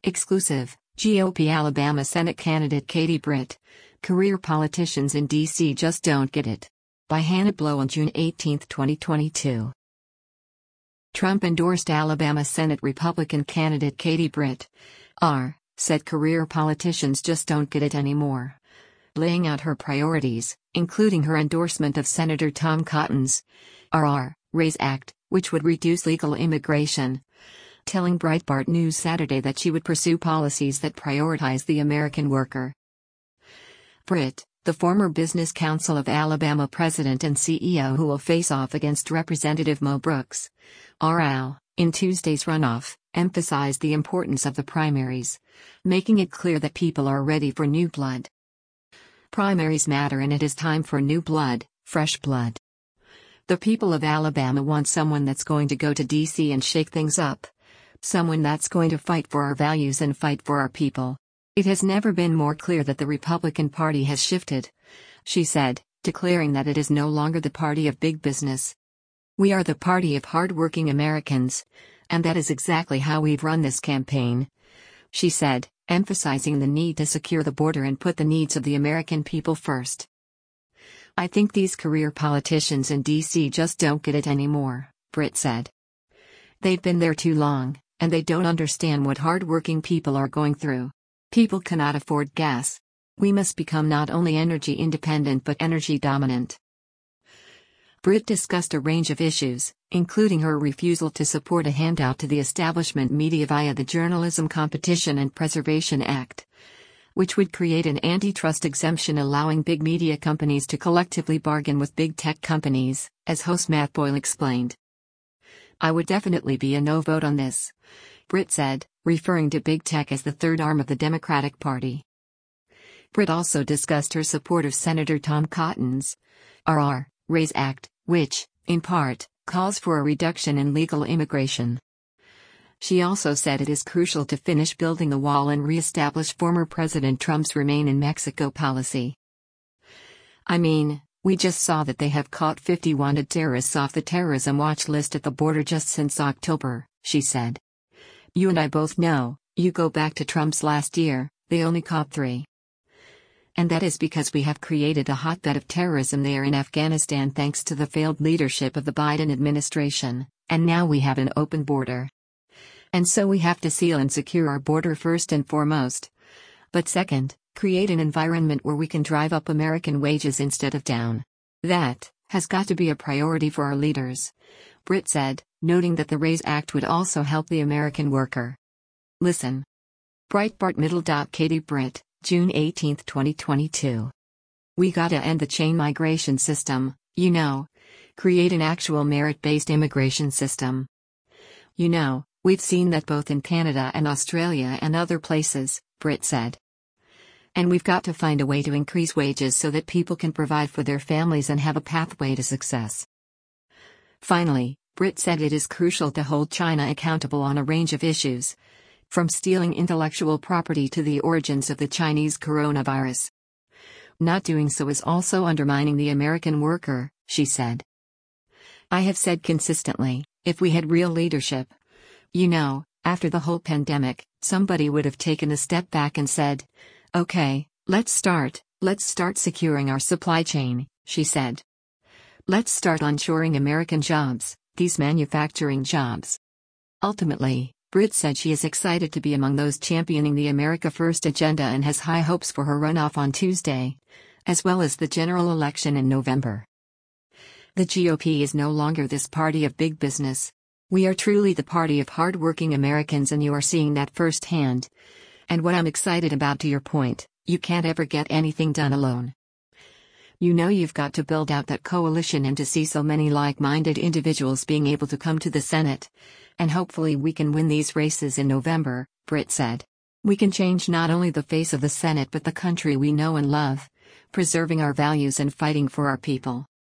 Exclusive, GOP Alabama Senate candidate Katie Britt. Career politicians in D.C. just don't get it. By Hannah Blow on June 18, 2022. Trump endorsed Alabama Senate Republican candidate Katie Britt. Said career politicians just don't get it anymore. Laying out her priorities, including her endorsement of Senator Tom Cotton's RAISE Act, which would reduce legal immigration. Telling Breitbart News Saturday that she would pursue policies that prioritize the American worker. Britt, the former Business Council of Alabama president and CEO who will face off against Representative Mo Brooks, RL, in Tuesday's runoff, emphasized the importance of the primaries, making it clear that people are ready for new blood. Primaries matter and it is time for new blood, fresh blood. The people of Alabama want someone that's going to go to D.C. and shake things up. Someone that's going to fight for our values and fight for our people. It has never been more clear that the Republican Party has shifted, she said, declaring that it is no longer the party of big business. We are the party of hard-working Americans, and that is exactly how we've run this campaign, she said, emphasizing the need to secure the border and put the needs of the American people first. I think these career politicians in D.C. just don't get it anymore, Britt said. They've been there too long, and they don't understand what hard-working people are going through. People cannot afford gas. We must become not only energy independent but energy dominant. Britt discussed a range of issues, including her refusal to support a handout to the establishment media via the Journalism Competition and Preservation Act, which would create an antitrust exemption allowing big media companies to collectively bargain with big tech companies, as host Matt Boyle explained. I would definitely be a no vote on this, Britt said, referring to big tech as the third arm of the Democratic Party. Britt also discussed her support of Senator Tom Cotton's RAISE Act, which, in part, calls for a reduction in legal immigration. She also said it is crucial to finish building the wall and re-establish former President Trump's Remain in Mexico policy. I mean, we just saw that they have caught 50 wanted terrorists off the terrorism watch list at the border just since October, she said. You and I both know, you go back to Trump's last year, they only caught 3. And that is because we have created a hotbed of terrorism there in Afghanistan thanks to the failed leadership of the Biden administration, and now we have an open border. And so we have to seal and secure our border first and foremost. But second, create an environment where we can drive up American wages instead of down. That has got to be a priority for our leaders, Britt said, noting that the RAISE Act would also help the American worker. Listen. Breitbart Middle. Katie Britt, June 18, 2022. We gotta end the chain migration system, create an actual merit-based immigration system. We've seen that both in Canada and Australia and other places, Britt said. And we've got to find a way to increase wages so that people can provide for their families and have a pathway to success. Finally, Britt said it is crucial to hold China accountable on a range of issues, from stealing intellectual property to the origins of the Chinese coronavirus. Not doing so is also undermining the American worker, she said. I have said consistently, if we had real leadership, after the whole pandemic, somebody would have taken a step back and said, okay, let's start securing our supply chain, she said. Let's start onshoring American jobs, these manufacturing jobs. Ultimately, Britt said she is excited to be among those championing the America First agenda and has high hopes for her runoff on Tuesday, as well as the general election in November. The GOP is no longer this party of big business. We are truly the party of hard-working Americans, and you are seeing that firsthand. And what I'm excited about, to your point, you can't ever get anything done alone. You've got to build out that coalition and to see so many like-minded individuals being able to come to the Senate. And hopefully we can win these races in November, Britt said. We can change not only the face of the Senate but the country we know and love, preserving our values and fighting for our people.